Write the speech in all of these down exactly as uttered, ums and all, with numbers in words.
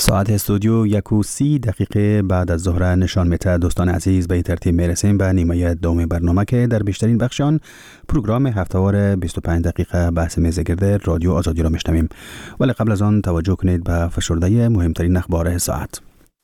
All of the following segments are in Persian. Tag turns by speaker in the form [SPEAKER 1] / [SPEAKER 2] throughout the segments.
[SPEAKER 1] ساعت استودیو یک و سی دقیقه بعد از ظهر نشان میده. دوستان عزیز، به ترتیب میرسیم به نیمه دوم برنامه که در بیشترین بخشان پروگرام هفته‌وار بیست و پنج دقیقه بحث میزگرد رادیو آزادی را میشنویم. ولی قبل از آن توجه کنید به فشرده مهمترین اخبار ساعت.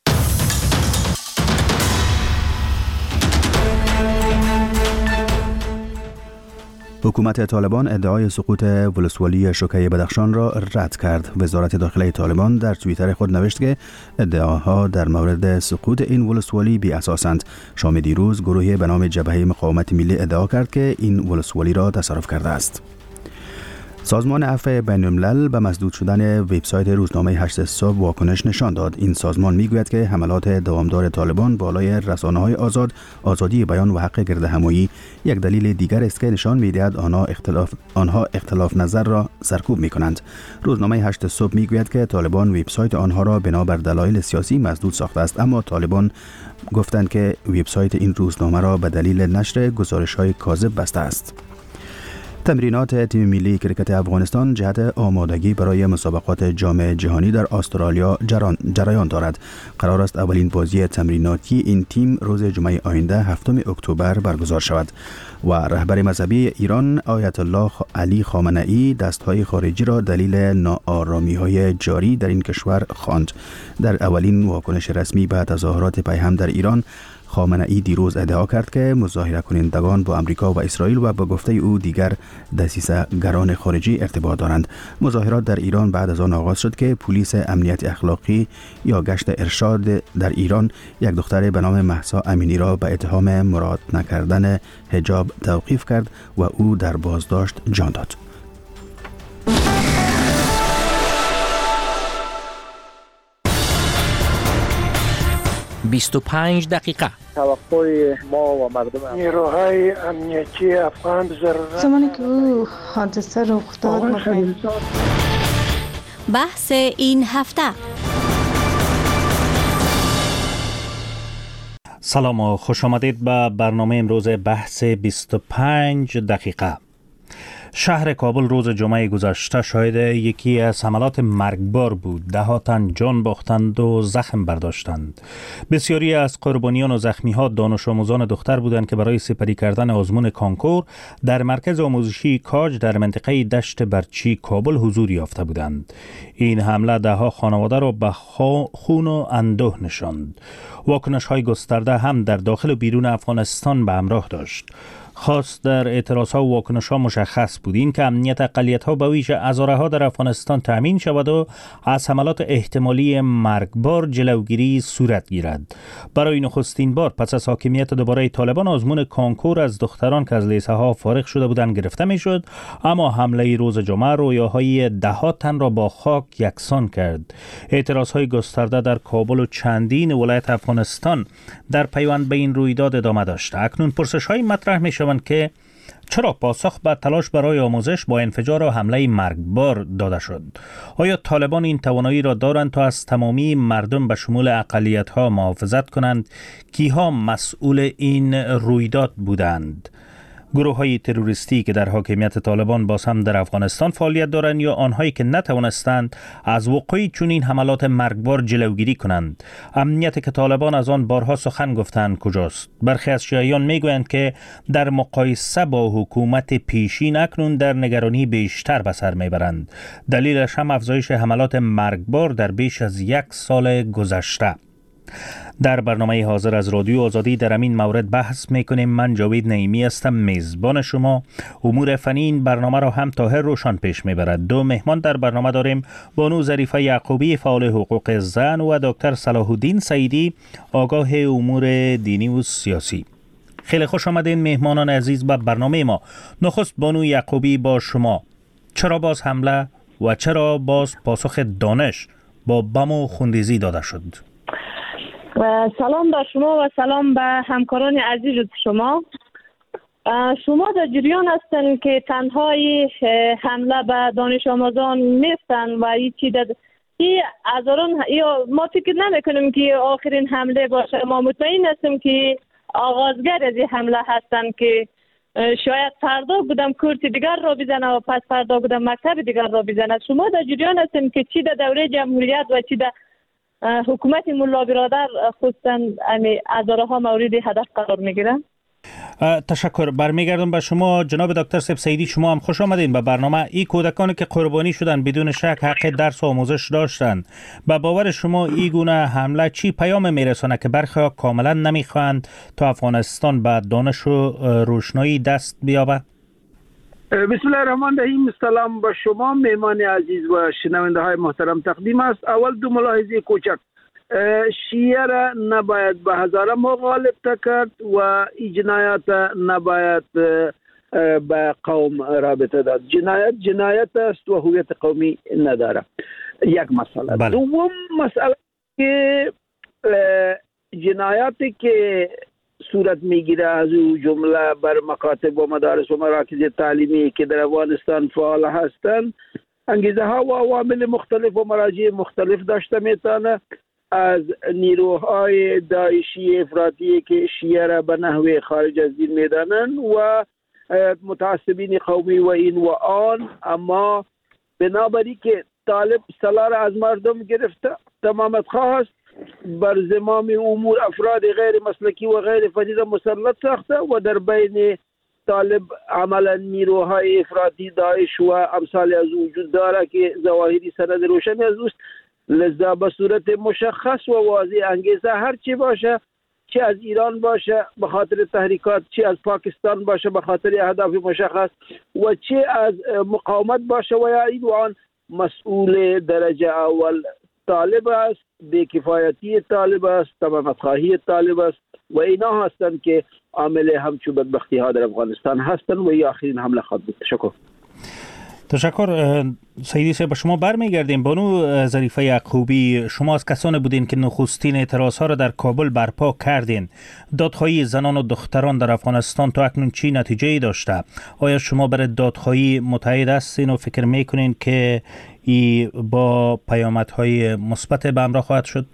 [SPEAKER 1] حکومت طالبان ادعای سقوط ولسوالی شوکه بدخشان را رد کرد. وزارت داخله طالبان در توییتر خود نوشت که ادعاها در مورد سقوط این ولسوالی بی اساسند. شام دیروز گروهی به نام جبهه مقاومت ملی ادعا کرد که این ولسوالی را تصرف کرده است. سازمان عفو بین‌الملل به مسدود شدن وبسایت روزنامه هشت صبح واکنش نشان داد. این سازمان میگوید که حملات دوامدار طالبان بالای رسانه‌های آزاد، آزادی بیان و حق گردهمایی یک دلیل دیگر است که نشان می‌دهد آنها اختلاف آنها اختلاف نظر را سرکوب می‌کنند. روزنامه هشت صبح میگوید که طالبان وبسایت آنها را بنابر دلایل سیاسی مسدود ساخته است، اما طالبان گفتند که وبسایت این روزنامه را به دلیل نشر گزارش‌های کاذب بسته است. تمرینات تیم ملی کرکت افغانستان جهت آمادگی برای مسابقات جام جهانی در استرالیا جریان دارد. قرار است اولین بازی تمریناتی این تیم روز جمعه آینده هفتم اکتبر برگزار شود و رهبر مذهبی ایران آیت الله علی خامنه‌ای دستهای خارجی را دلیل ناآرامی‌های جاری در این کشور خواند. در اولین واکنش رسمی به تظاهرات پیهم در ایران، خامنه‌ای دیروز ادعا کرد که مظاهره کنندگان با امریکا و اسرائیل و به گفته او دیگر دسیسه گران خارجی ارتباط دارند. مظاهرات در ایران بعد از آن آغاز شد که پلیس امنیت اخلاقی یا گشت ارشاد در ایران یک دختر به نام مهسا امینی را به اتهام مراعات نکردن حجاب توقیف کرد و او در بازداشت جان داد.
[SPEAKER 2] بیست و پنج دقیقه.
[SPEAKER 3] توقع ما و مردم
[SPEAKER 4] نیروهای امنیتی افغان ضرورت
[SPEAKER 5] زمانی که او حادثه رخ داد
[SPEAKER 6] بحث این هفته.
[SPEAKER 2] سلام و خوش آمدید به برنامه امروز بحث بیست و پنج دقیقه. شهر کابل روز جمعه گذشته شاهد یکی از حملات مرگبار بود. ده ها تن جان باختند و زخم برداشتند. بسیاری از قربانیان و زخمی ها دانش آموزان دختر بودند که برای سپری کردن آزمون کانکور در مرکز آموزشی کاج در منطقه دشت برچی کابل حضور یافته بودند. این حمله ده ها خانواده را به خون و اندوه نشاند. واکنش های گسترده هم در داخل و بیرون افغانستان به همراه داشت. خاص در اعتراض ها و واکنش ها مشخص بود این که امنیت اقلیت ها به ویژه هزاره ها در افغانستان تامین شود و از حملات احتمالی مرگبار جلوگیری صورت گیرد. برای نخستین بار پس از حاکمیت دوباره طالبان آزمون کانکور از دختران که از لیسه ها فارغ شده بودند گرفته می شد، اما حمله روز جمعه رویاهای ده ها تن را با خاک یکسان کرد. اعتراض های گسترده در کابل و چندین ولایت افغانستان در پیوند به این رویداد ادامه داشت. اکنون پرسش های مطرح می شوند که چرا پاسخ به تلاش برای آموزش با انفجار و حمله مرگبار داده شد؟ آیا طالبان این توانایی را دارند تا از تمامی مردم به شمول اقلیت‌ها محافظت کنند؟ کیها مسئول این رویداد بودند؟ گروه های تروریستی که در حاکمیت طالبان باز هم در افغانستان فعالیت دارند یا آنهایی که نتوانستند از وقوع چنین حملات مرگبار جلوگیری کنند؟ امنیت که طالبان از آن بارها سخن گفتند کجاست؟ برخی از شیعیان میگویند که در مقایسه با حکومت پیشین اکنون در نگرانی بیشتر به سر میبرند. دلیلش هم افزایش حملات مرگبار در بیش از یک سال گذشته. در برنامه حاضر از رادیو آزادی در این مورد بحث میکنیم. من جاوید نعیمی هستم، میزبان شما. امور فنی این برنامه را هم طاهر روشن پیش میبرد. دو مهمان در برنامه داریم: بانو ظریفه یعقوبی فعال حقوق زن و دکتر صلاح الدین سعیدی آگاه امور دینی و سیاسی. خیلی خوش آمدین مهمانان عزیز به برنامه ما. نخست بانو یعقوبی با شما. چرا باز حمله و چرا باز پاسخ دانش با بم و خونریزی داده شد؟
[SPEAKER 7] سلام به شما و سلام به همکاران عزیز شما. شما در جریان هستند که تنهای حمله به دانش آموزان نیستند و هیچی در این هزاران یا ما فکر نمیکنیم که آخرین حمله باشه. ما مطمئن هستیم که آغازگر از این حمله هستند که شاید فردا بودم کورس دیگر را بزنه و پس فردا بودم مکتب دیگر را بزنه. شما در جریان هستند که چی در دوره جمهوریت و چی در حکومت ملا برادر خصوصا اداره ها مورد هدف قرار میگیرن.
[SPEAKER 2] تشکر. برمیگردم به شما جناب دکتر سیب سیدی. شما هم خوش آمدین به برنامه. این کودکانی که قربانی شدن بدون شک حق درس و آموزش داشتند. به باور شما این گونه حمله چی پیام میرسونه که برخی ها کاملا نمیخواهند تا افغانستان به دانش و روشنایی دست بیابه؟
[SPEAKER 3] بسم الله الرحمن الرحیم. سلام به شما مهمان عزیز و شنونده های محترم تقدیم است. اول دو ملاحظه کوچک. شیعه را نباید به هزاره مغالب کرد و این جنایت نباید به قوم رابطه داد. جنایت جنایت است و هویت قومی نداره. یک مسئله.
[SPEAKER 2] بله.
[SPEAKER 3] دوم مسئله که جنایاتی که صورت میگیره از او جمله بر مکاتب و مدارس و مراکز تعلیمی که در افغانستان فعال هستند انگیزه ها و عوامل مختلف و مراجع مختلف داشته میتونه، از نیروهای داعشی افراطی که شیعه را به نحوه خارج از دین میدانند و متعصبین قومی و این و آن، اما بنابراین که طالب سلاح را از مردم گرفته تمامت خواست بر زمام امور افراد غیر مسلکی و غیر فدیده مسلط ساخته و در بین طالب عملا نیروهای افراطی داعش و امثال از وجود داره که ظواهری سند روشنی از اوست. لذا به صورت مشخص و واضح انگیزه هر چی باشه، چه از ایران باشه به خاطر تحریکات، چه از پاکستان باشه به خاطر اهداف مشخص و چه از مقاومت باشه و یا این و آن، مسئول درجه اول طالب است، بی‌کفایتی طالب است، تمامت خواهی طالب است و اینا هستند که عامل همچون بدبختی ها در افغانستان هستند و این آخرین حمله خواهد بود. تشکر.
[SPEAKER 2] تشکر. سیدی صاحب به شما برمیگردیم. بانو ظریفه یعقوبی، شما از کسانی بودین که نخستین اعتراض ها را در کابل برپا کردین. دادخواهی زنان و دختران در افغانستان تا اکنون چی نتیجه ای داشته؟ آیا شما برای دادخواهی متحد هستین و فکر میکنین که ای با پیامدهای مثبت به همراه خواهد شد؟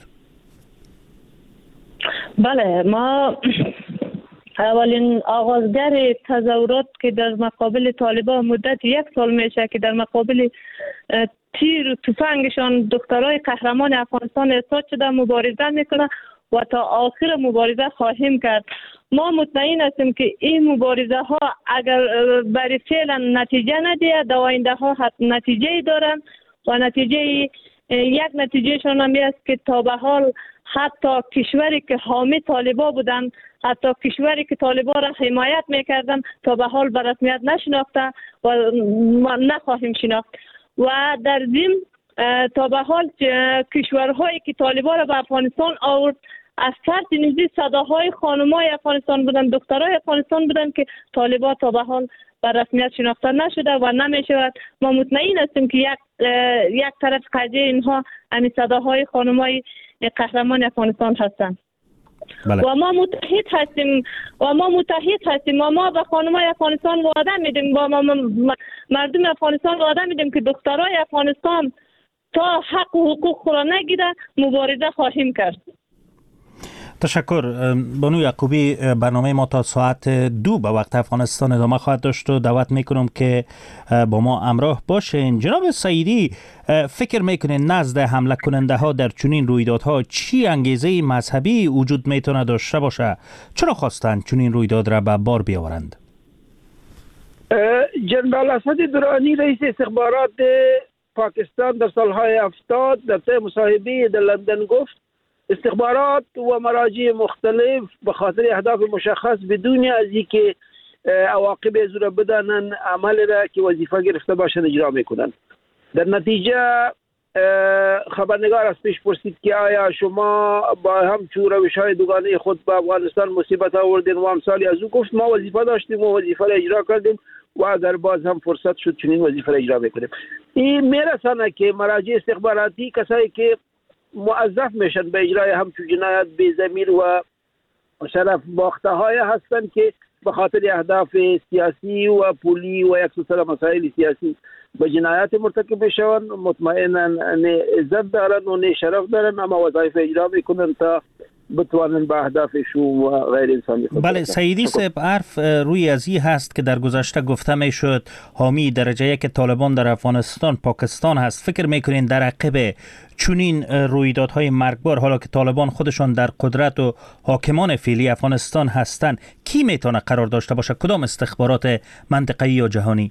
[SPEAKER 7] بله، ما اولین آغازگر تظاهرات که در مقابل طالبان مدت یک سال میشه که در مقابل تیر و تفنگشان دخترای قهرمان افغانستان احساس شده مبارزه میکنه و تا آخر مبارزه خواهیم کرد. ما مطمئن هستیم که این مبارزه ها اگر برای فعلا نتیجه نده، در آینده ها نتیجه دارن و نتیجه یک نتیجهشان هم است که تا به حال حتی کشوری که حامی طالبا بودن، حتی کشوری که طالبا را حمایت میکردن تا به حال به رسمیت نشناخته و ما نخواهیم شناخت. و در ضمن تا به حال کشورهایی که طالبا را به افغانستان آورد از سر نزدیک صداهای خانمای افغانستان بودن، دخترای افغانستان بودن که طالبا تا به حال به رسمیت شناخته نشده و نمیشود. ما مطمئن هستیم که یک یک طرف قضیه اینها همین صداهای خانمای قهرمان افغانستان هستند.
[SPEAKER 2] بله.
[SPEAKER 7] و ما متحد هستیم و ما متحد هستیم و ما به خانمای افغانستان وعده میدیم و ما مردم افغانستان وعده میدیم که دخترای افغانستان تا حق و حقوق را نگیره مبارزه خواهیم کرد.
[SPEAKER 2] تشکر. بانو یعقوبی، برنامه ما تا ساعت دو به وقت افغانستان ادامه خواهد داشت و دعوت میکنم که با ما همراه باشین. جناب سیدی، فکر میکنین نزد حمله کننده ها در چنین رویدادها چی انگیزه مذهبی وجود میتونه داشته باشه؟ چرا خواستند چنین رویداد را به بار بیاورند؟
[SPEAKER 3] جنرال اسد درانی رئیس استخبارات پاکستان در سالهای هفتاد در طی مصاحبه در لندن گفت استخبارات و مراجع مختلف به خاطر اهداف مشخص بدون از اینکه عواقب از را بدانن عمل را که وظیفه گرفته باشند اجرا میکنند. در نتیجه خبرنگار از پیش پرسید که آیا شما با همچون روش های دوگانه خود به افغانستان مصیبت آوردین و امثالی از او؟ گفت ما وظیفه داشتیم و وظیفه را اجرا کردیم و اگر باز هم فرصت شد چنین وظیفه را اجرا میکنیم. این میرسانه که مراجع استخباراتی کسایی که موظف میشن به اجرای همچون جنایت بی ضمیر و شرف باخته های هستند که به خاطر اهداف سیاسی و پولی و یک سلسله مسائل سیاسی به جنایت مرتکب بشون. مطمئنا نه عزت دارن و نه شرف دارن، اما وظایف اجرا میکنن تا بتوانن به اهدافشون و غیر انسانی خود
[SPEAKER 2] بله سیدی صاحب، حرف روی ازی هست که در گذشته گفته می شد حامی درجه یک طالبان در افغانستان پاکستان هست. فکر میکنین در عقب چنین رویدادهای مرگبار، حالا که طالبان خودشان در قدرت و حاکمان فعلی افغانستان هستند، کی میتونه قرار داشته باشه؟ کدام استخبارات منطقه‌ای یا جهانی؟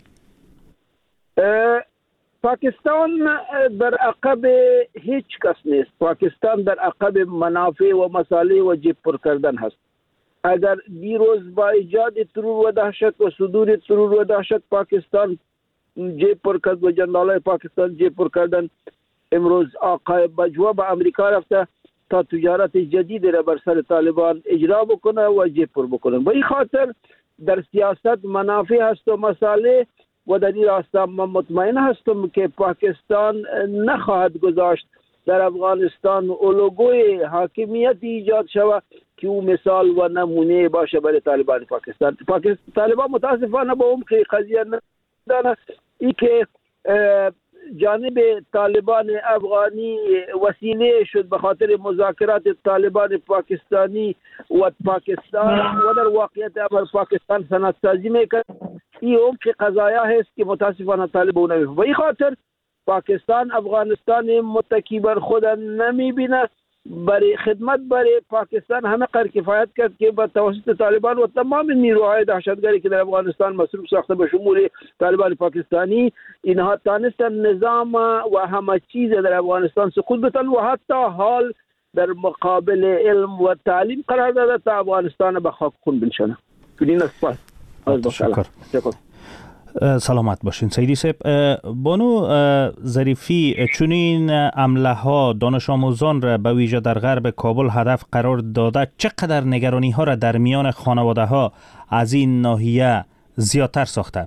[SPEAKER 3] پاکستان در عقب هیچ کس نیست. پاکستان در عقب منافع و مصالح و جیب پر کردن هست. اگر دیروز با ایجاد ترور و دهشت و صدور ترور و دهشت پاکستان جیب پر کرد و جنرالای پاکستان جیب پر کردن، امروز آقای بجوا به امریکا رفته تا تجارت جدید را بر سر طالبان اجرا بکنه و جیب پر بکنه. به این خاطر در سیاست منافع هست و مصالح و در این راستا من مطمئن هستم که پاکستان نخواهد گذاشت در افغانستان الگوی حاکمیت ایجاد شود که او مثال و نمونه باشه برای طالبان پاکستان. پاکستان طالبان متاسفانه با عمق قضیه ندانه ای که جانب طالبان افغانی وسیله شد به خاطر مذاکرات طالبان پاکستانی و پاکستان و در واقعیت امر پاکستان صنعت سازی میکنه. این عمق قضایا هست که متاسفانه طالبان نمیفهمه. به این خاطر پاکستان افغانستان متکی بر خود نمیبینه. برای خدمت برای پاکستان همه قدر کفایت کرد که با توسط طالبان و تمام نیروهای دهشتگری که در افغانستان مصروف ساخته به شمول طالبان پاکستانی، اینها تانستن نظام و همه چیز در افغانستان سقوط بدن و حتی حال در مقابل علم و تعلیم قرار داده تا افغانستان به خاک خون بنشانه. این است.
[SPEAKER 2] تشکر. سلامت باشین سیدی صاحب. بانو ظریفی، چنین حمله ها دانش آموزان را به ویژه در غرب کابل هدف قرار داده چقدر نگرانی ها را در میان خانواده ها از این ناحیه زیادتر ساخته؟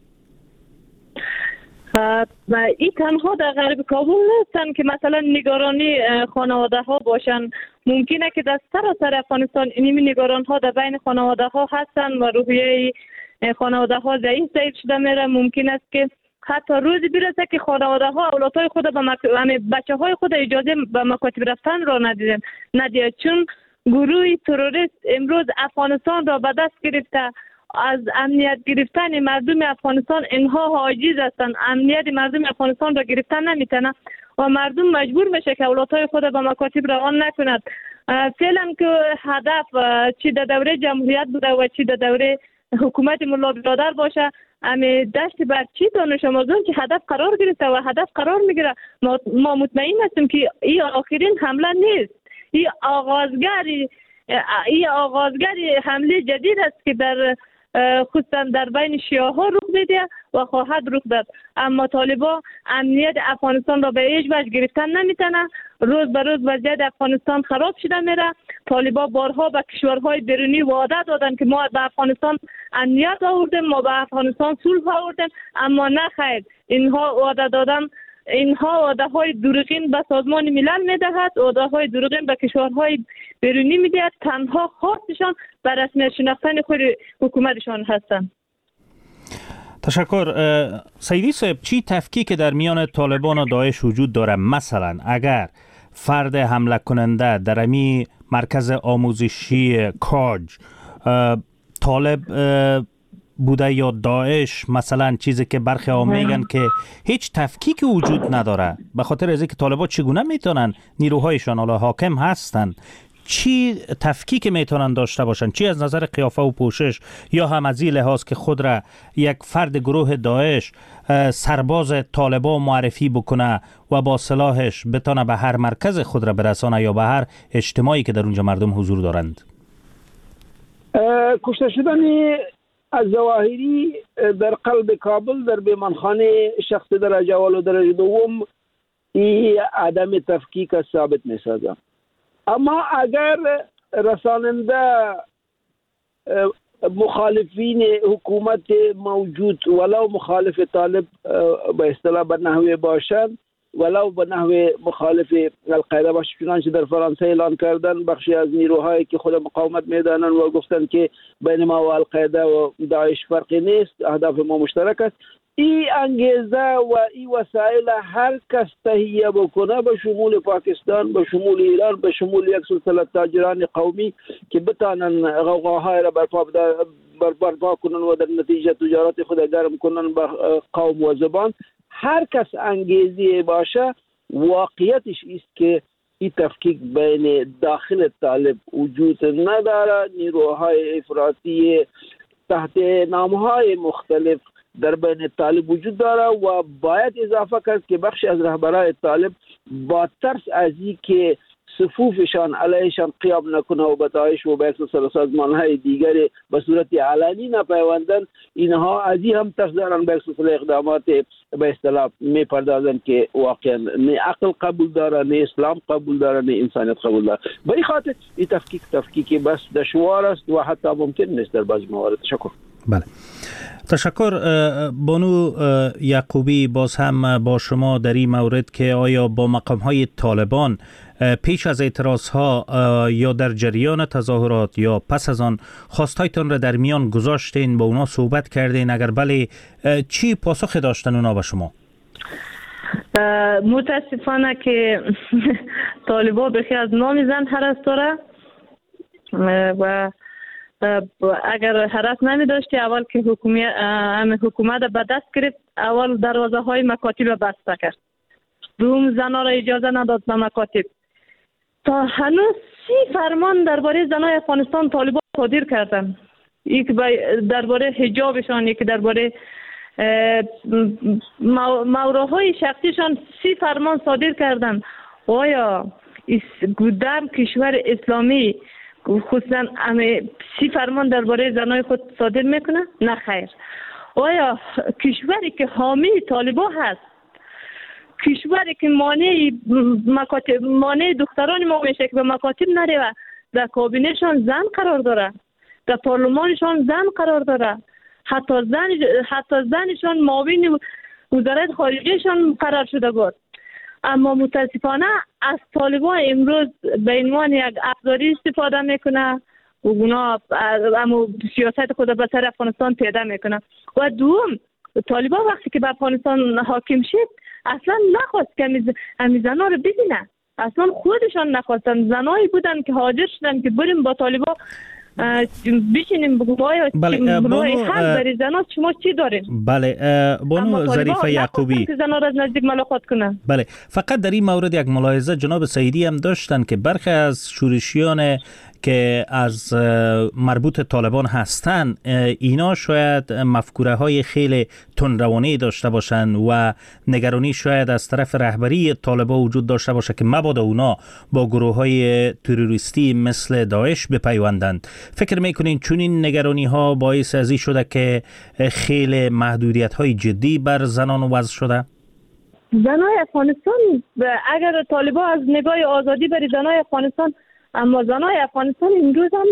[SPEAKER 7] این تنها در غرب کابل نیستن که مثلا نگرانی خانواده ها باشن. ممکنه که در سراسر افغانستان این نگران ها در بین خانواده ها هستن و روحیه خانواده ها ضعیف ضعیف شده میره. ممکن است که حتی روزی برسه که خانواده ها اولادهای خود به مک... بچه های خود اجازه به مکاتب رفتن را ندیدن ندیده چون گروه تروریست امروز افغانستان را به دست گرفته. از امنیت گرفتن مردم افغانستان اینها عاجز هستند. امنیت مردم افغانستان را گرفتن نمیتونه و مردم مجبور میشه که اولادهای خود به مکاتب روان نکند. فعلا که هدف چی در دوره جمهوریت بوده و چی در دوره حکومت ملا برادر باشه، امی دشت برچی دانش آموزان که هدف قرار گرفته و هدف قرار میگیره. ما, ما مطمئن هستیم که این آخرین حمله نیست. این آغازگری این آغازگری حمله جدید است که در خصوصا در بین شیعه ها رخ میده و خواهد رخ داد. اما طالبان امنیت افغانستان را به هیچ وجه گرفتن نمیتونه. روز به روز وضعیت افغانستان خراب شده میره. طالبان بارها به کشورهای بیرونی وعده دادن که ما به افغانستان امنیت آوردیم، ما به افغانستان صلح آوردیم، اما نه خیر. اینها وعده دادن اینها وعده های دروغین به سازمان ملل میدهد، وعده های دروغین به کشورهای بیرونی میدهد. تنها خواستشان به رسمیت شناختن خود حکومتشان هستند.
[SPEAKER 2] تشکر. سیدی صاحب، چی تفکیک در میان طالبان و داعش وجود داره؟ مثلا اگر فرد حمله کننده در امی مرکز آموزشی کاج طالب بوده یا داعش، مثلا چیزی که برخی ها میگن که هیچ تفکیک وجود نداره به خاطر از اینکه طالبان چگونه میتونن نیروهایشان حالا حاکم هستن، چی تفکیک میتونن داشته باشن؟ چی از نظر قیافه و پوشش یا هم از این لحاظ که خود را یک فرد گروه داعش سرباز طالبان معرفی بکنه و با سلاحش بتونه به هر مرکز خود را برسانه یا به هر اجتماعی که در اونجا مردم حضور دارند؟
[SPEAKER 3] کشته شدن از ظواهری در قلب کابل در بیمانخانه شخص درجه اول و درجه دوم این عدم تفکیک ثابت می‌سازد. اما اگر رساننده مخالفین حکومت موجود ولو مخالف طالب به اصطلاح به نحوه باشند ولو به نحوه مخالف القاعده باشه، چنانچه در فرانسه اعلان کردن بخشی از نیروهایی که خود مقاومت میدانند و گفتن که بین ما و القاعده و داعش فرقی نیست، اهداف ما مشترک است. این انگیزه و این وسایل هر کس تهیه بکنه، به شمول پاکستان، به شمول ایران، به شمول یک سلسله تاجران قومی که بتانن غوغاهای را برپا برپا کنن و در نتیجه تجارت خود گرم کنن به قوم و زبان، هر کس انگیزی باشه، واقعیتش است که این تفکیک بین داخل طالب وجود نداره. نیروهای افراطی تحت نامهای مختلف در بین طالب وجود داره و باید اضافه کرد که بخشی از رهبرای طالب با ترس از این که صفوفشان علیهشان قیام نکنه و به داعش و به سلسله سازمانهای دیگری به صورت علنی نپیوندن، اینها از این هم ترس دارن به سلسله اقدامات به اصطلاح میپردازن که واقعا نه عقل قبول داره، نه اسلام قبول داره، نه انسانیت قبول داره. به این خاطر این تفکیک تفکیک بس دشوار است و حتی ممکن نیست در بعضی موارد. تشکر.
[SPEAKER 2] بله، تشکر. بانو یعقوبی، باز هم با شما در این مورد که آیا با مقام های طالبان پیش از اعتراض ها یا در جریان تظاهرات یا پس از آن خواستایتان را در میان گذاشتین، با اونا صحبت کردین؟ اگر بله، چی پاسخ داشتن اونا به شما؟
[SPEAKER 7] متاسفانه که طالبا بخی از نام زن حرس داره و اگر حرس نمی داشتی اول که حکومت حکومت به دست گرفت، اول دروازه های مکاتب بسته کرد، دوم زنها را اجازه نداد به مکاتب. تا هنوز سی فرمان درباره زنای افغانستان طالبان صادر کردن، یک درباره حجابشان، یک درباره موراهای شخصیشان سی فرمان صادر کردن. آیا در کشور اسلامی خصوصا سی فرمان درباره زنای خود صادر میکنه؟ نه خیر. آیا کشوری که حامی طالبان هست، کشوری که مانع مکاتب مانع دختران ما میشه که به مکاتب نره و در کابینهشان زن قرار داره، در پارلمانشان زن قرار داره، حتی زن حتی زنشان معاون وزارت خارجهشان قرار شده بود. اما متاسفانه از طالبان امروز به عنوان یک ابزاری استفاده میکنه و اونا اما سیاست خود به سر افغانستان پیاده میکنه. و دوم، طالبان وقتی که به افغانستان حاکم شد اصلا نخواست که امی زنها رو ببینه، اصلا خودشان نخواستن. زنایی بودن که حاضر شدن که بریم با طالبان بشینیم بگو باید برای حل بری زنها شما چی داریم.
[SPEAKER 2] بله، بانو ظریفه یعقوبی،
[SPEAKER 7] که زنها را از نزدیک ملاقات کنن.
[SPEAKER 2] بله، فقط در این مورد یک ملاحظه جناب سعیدی هم داشتن که برخی از شورشیان که از مربوط طالبان هستند، اینا شاید مفکوره های خیلی تندروانه داشته باشن و نگرانی شاید از طرف رهبری طالبان وجود داشته باشه که مبادا اونا با گروه های تروریستی مثل داعش بپیوندند. فکر میکنین چون این نگرانی ها باعث ازی شده که خیلی محدودیت های جدی بر زنان وضع شده؟
[SPEAKER 7] زنای افغانستان اگر طالبان از نگاه آزادی بری زنای افغانستان، اما زنای افغانستان امروز هم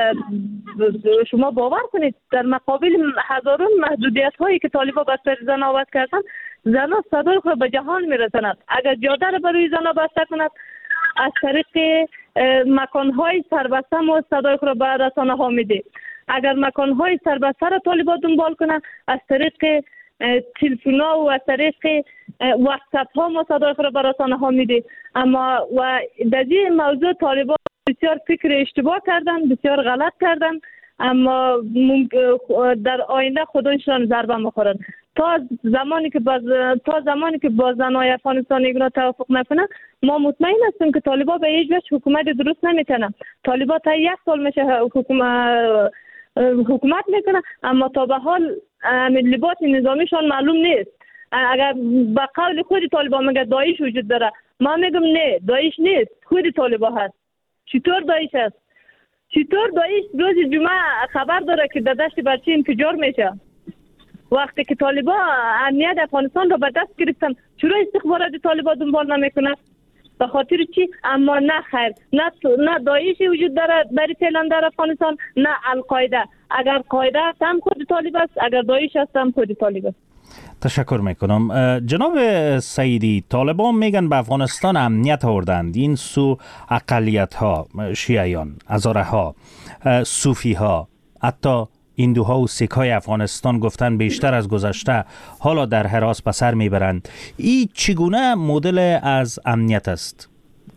[SPEAKER 7] شما باور کنید در مقابل هزاران محدودیت هایی که طالبان بر سر زنها وضع کردن، زنها صدای خود به جهان میرساند. اگر جاده را برای زنها بسته کند، از طریق مکان های سربسته ما صدای خود به رسانه ها میده. اگر مکان های سربسته را طالبان دنبال کنند، از طریق تلفن ها و از طریق واتساپ ها ما صدای خود به رسانه ها میده. اما و در این موضوع طالبان بسیار فکر اشتباه کردن، بسیار غلط کردن، اما در آینده خودشان ضربه میخورن. تا زمانی که باز تا زمانی که با زنای افغانستان اینا توافق نکنه، ما مطمئن هستیم که طالبان به هیچ وجه حکومت درست نمیکنه. طالبان تا یک سال میشه حکومت حکومت میکنه، اما تا به حال لباس نظامیشان معلوم نیست. اگر به قول خود طالبان میگه داعش وجود داره، ما میگم نه، داعش نیست، خود طالبان هست. چطور داعش هست؟ چطور داعش روز جمعه خبر داره که در دشت برچی انفجار میشه؟ وقتی که طالبان امنیت افغانستان رو به دست گرفتن، چرا استخبارات طالبان دنبال نمیکنه؟ به خاطر چی؟ اما نه خیر، نه نه داعش وجود داره در فعلا در افغانستان، نه القاعده. اگر قاعده است هم خود طالب است، اگر داعش است هم خود طالب است.
[SPEAKER 2] تشکر میکنم. جناب سعیدی، طالبان میگن به افغانستان امنیت آوردند. این سو اقلیت ها، شیعیان، هزاره ها، صوفی ها، حتی هندوها و سیک های افغانستان گفتن بیشتر از گذشته حالا در حراس به سر میبرند. این چگونه مدل از امنیت است؟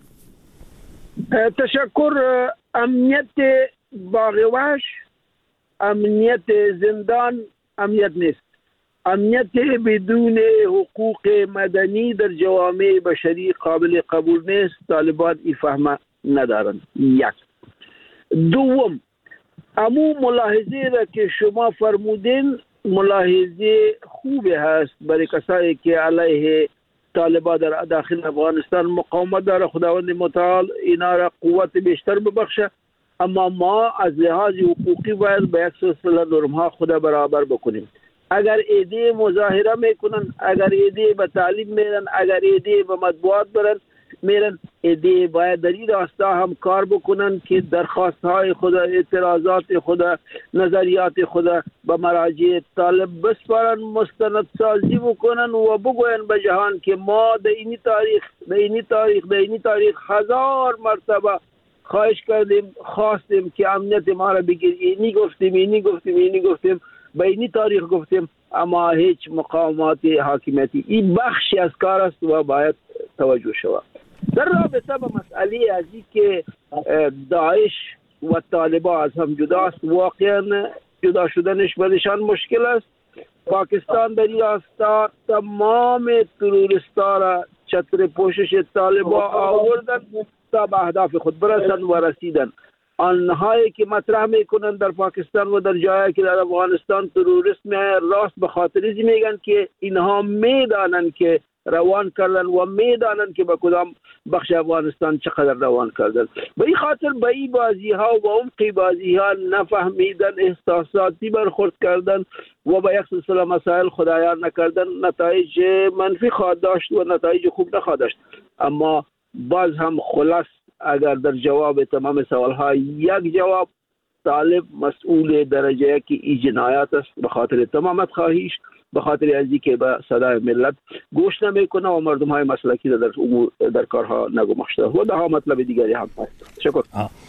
[SPEAKER 3] تشکر. امنیت باغ وحش، امنیت زندان امنیت نیست. امنیت بدون حقوق مدنی در جوامع بشری قابل قبول نیست. طالبان این فهم ندارند. یک. دوم، امو ملاحظه را که شما فرمودین ملاحظه خوبه هست برای کسایی که علیه طالبان در داخل افغانستان مقاومت داره. خداوند متعال اینا را قوت بیشتر ببخشه، اما ما از لحاظ حقوقی باید به یک سلسله نرم ها خدا برابر بکنیم. اگر ایده مظاهره میکنن، اگر ایده به تعلیم میرن، اگر ایده به مطبوعات برن میرن، ایده باید در این راستا هم کار بکنن که درخواست های خود، اعتراضات خود، نظریات خود به مراجع طالب بسپارن، مستند سازی بکنن و بگوین به جهان که ما در اینی تاریخ در اینی تاریخ در اینی تاریخ هزار مرتبه خواهش کردیم، خواستیم که امنیت ما را بگیر، اینی گفتیم اینی گفتیم اینی گفتیم به اینی تاریخ گفتیم، اما هیچ مقاومات حاکمیتی. این بخشی از کار است و باید توجه شود. در رابطه با مسئله ازی که داعش و طالبان از هم جداست، واقعا جدا شدنش برایشان مشکل است. پاکستان در این راستا تمام تروریستا را چتر پوشش طالبان آوردن تا به اهداف خود برسند و رسیدن. آنهایی که مطرح میکنن در پاکستان و در جایی که در افغانستان تروریسم راست به خاطر ازی میگن که اینها میدانن که روان کردن و میدانن که به کدام بخش افغانستان چقدر روان کردن. به این خاطر به این بازی ها و عمقی بازی ها نفهمیدن، احساساتی برخورد کردن و به یک سلسله مسائل خدایار نکردن، نتایج منفی خواهد داشت و نتایج خوب نخواهد داشت. اما باز هم خلاص اگر در جواب تمام سوال ها یک جواب، طالب مسئول درجه که این جنایات است به خاطر تمامت خواهیش، به خاطر ازی که به صدای ملت گوش نمیکنه و مردم های مسلکی در امور در کارها نگماشته و ده ها مطلب دیگری هم هست. تشکر.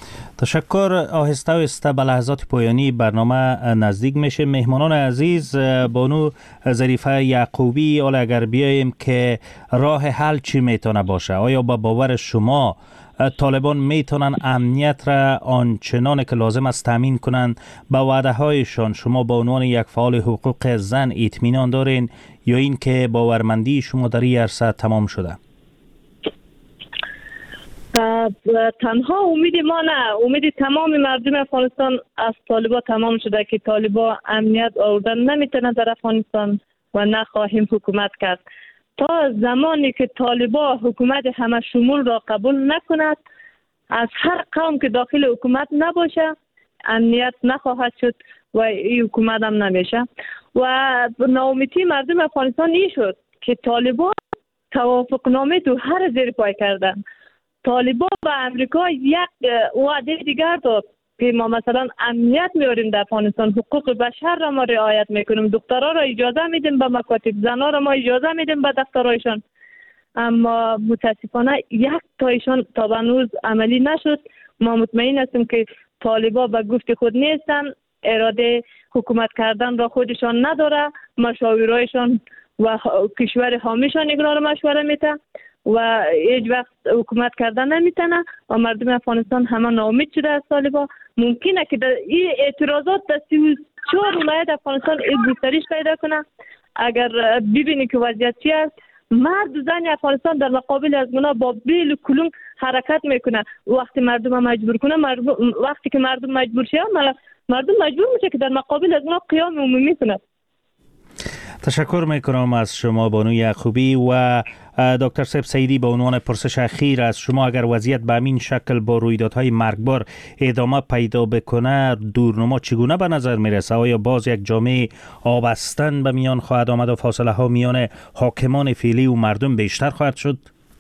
[SPEAKER 2] تشکر. آهسته آهسته به لحظات پایانی برنامه نزدیک میشه. مهمانان عزیز، بانو ظریفه یعقوبی، حالا اگر بیاییم که راه حل چی میتونه باشه؟ آیا با باور شما طالبان میتونن امنیت را آنچنان که لازم است تامین کنند؟ به وعده هایشان شما به عنوان یک فعال حقوق زن اطمینان دارین یا این که باورمندی شما در این عرصه تمام شده؟
[SPEAKER 7] تنها امید ما نه، امید تمام مردم افغانستان از طالبان تمام شده که طالبان امنیت آوردن نمیتونه در افغانستان و نخواهیم حکومت کرد. تا زمانی که طالبان حکومت همه شمول را قبول نکند، از هر قوم که داخل حکومت نباشه امنیت نخواهد شد و این حکومت هم نمیشه. و ناامیدی مردم افغانستان این شد که طالبان توافق نامه تو هر زیر پای کردن. طالبان با امریکا یک وعده دیگر داد که ما مثلا امنیت میاریم در افغانستان، حقوق بشر را ما رعایت میکنیم، دخترها را اجازه میدیم به مکاتب، زنها را ما اجازه میدیم به دفترهایشان، اما متاسفانه یک تایشان تا به امروز عملی نشد. ما مطمئن هستیم که طالبان به گفت خود نیستن، اراده حکومت کردن را خودشان نداره، مشاورایشان و کشور حامیشان اقرار مشوره میته و هیچ وقت حکومت کردن نمیتونه و مردم افغانستان همه ناامید شده از طالبان. ممکنه که در این اعتراضات در سی و چهار ولایت افغانستان گسترش پیدا کنه. اگر ببینی که وضعیت چی است، مرد و زن افغانستان در مقابل از اونا با بیل و کلون حرکت میکنه. وقتی مردم مجبور کنه، مردم وقتی که مردم مجبور شه، مردم مجبور میشه که در مقابل از اونا قیام عمومی کنه.
[SPEAKER 2] تشکر میکنم از شما بانو یعقوبی. و دکتر سیب سیدی، به عنوان پرسش اخیر از شما، اگر وضعیت به همین شکل با رویدادهای مرگبار ادامه پیدا بکنه، دورنما چگونه به نظر میرسه؟ آیا باز یک جامعه آبستن به میان خواهد آمد و فاصله ها میان حاکمان فعلی و مردم بیشتر خواهد شد؟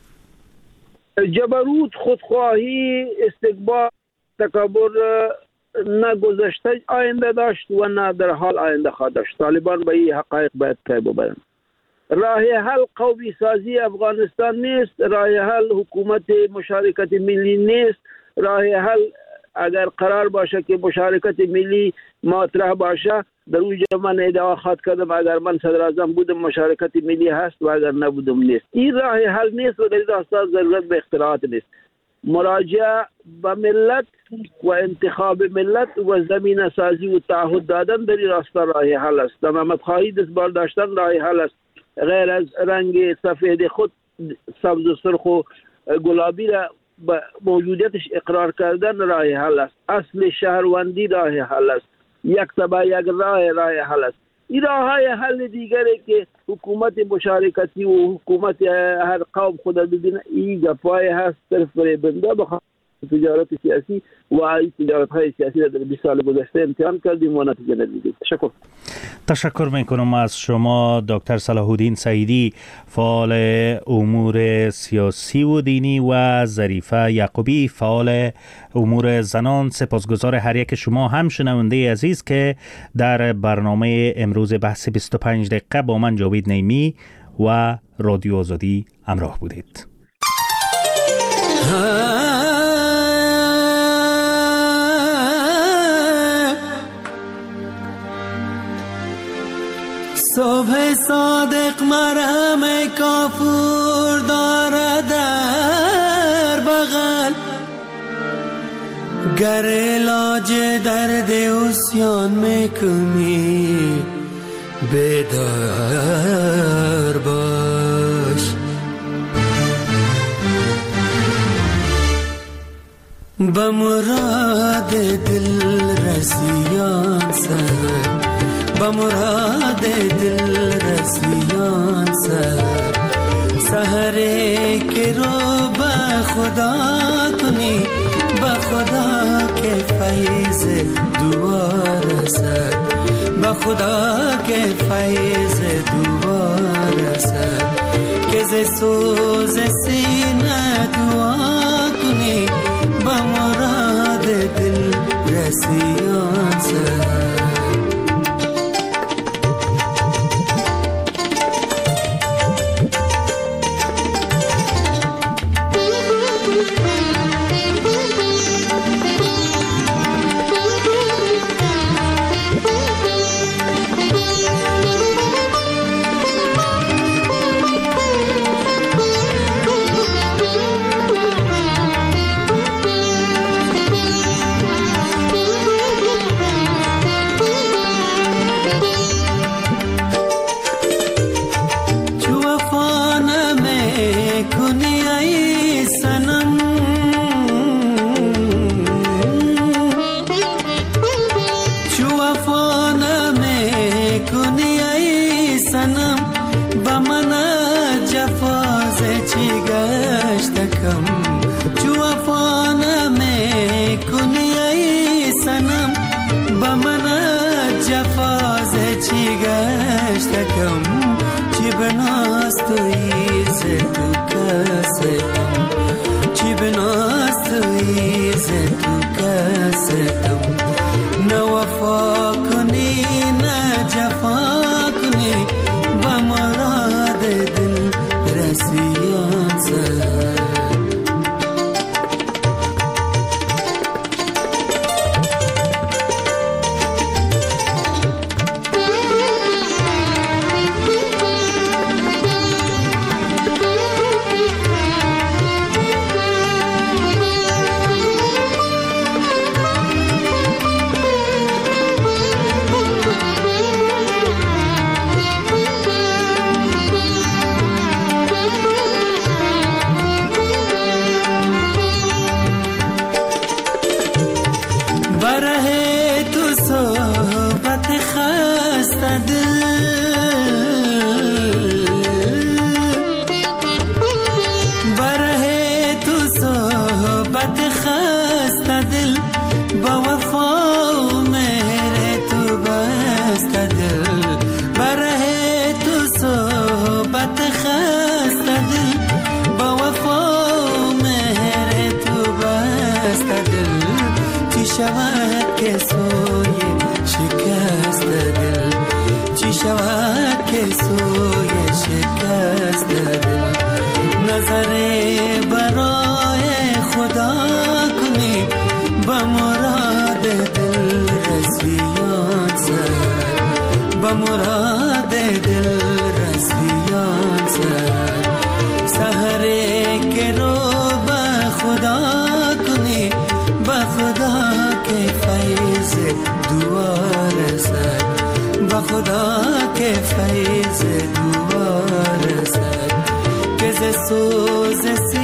[SPEAKER 3] جبروت، خودخواهی، استکبار، تکبر نه گذشته آینده داشت و نه در حال آینده خواهد داشت. طالبان به این حقایق باید پی ببرند. راه حل قومی سازی افغانستان نیست، راه حل حکومت مشارکت ملی نیست، راه حل اگر قرار باشه که مشارکت ملی مطرح باشه، در اونجا من ادعا خواهد کردم اگر من صدر اعظم بودم مشارکت ملی هست و اگر نبودم نیست. این راه حل نیست و در این راستا ضرورت به اختراعات نیست. مراجعه به ملت و انتخاب ملت و زمینه سازی و تعهد دادن در این راستا راه حل است. تمامت خواهی دستبال داشتن راه حل است. غیر از رنگ سفید خود سبز و سرخ و گلابی را به موجودیتش اقرار کردن راه حل است. اصل شهروندی راه حل است. یک تبع یک راه راه حل است. این راه های حل دیگری که حکومت مشارکتی و حکومت هر قوم خود ببینه، این گپای هست صرف برای بنده بخواه تجارت سیاسی و این تجارت های سیاسی در بیست سال گذشته امتحان کردیم و نتیجه ندیدیم. تشکر.
[SPEAKER 2] تشکر میکنم از شما دکتر صلاح الدین سعیدی، فعال امور سیاسی و دینی، و ظریفه یعقوبی، فعال امور زنان. سپاسگزار هر یک شما هم شنونده عزیز که در برنامه امروز بحث بیست و پنج دقیقه با من جاوید نیمی و رادیو آزادی همراه بودید.
[SPEAKER 8] صبح صادق مرهم کافور دارد در بغل، گر علاج درد عصیان میکنی بیدار باش. به مراد دل رسیان سر، به مراد دل رسیان سر، سحره که رو به خدا کنی، به خدا که فیض دوار سر، به خدا که فیض دوار سر، که ز سوز سینه دعا کنی، به مراد دل رسیان سر.
[SPEAKER 9] نظر برای خدا کنی با
[SPEAKER 8] به مراد دل رسیان سر سحره که رو به خدا کنی به خدا که فیض دوار سر به خدا که فیض دوار سر که ز سوز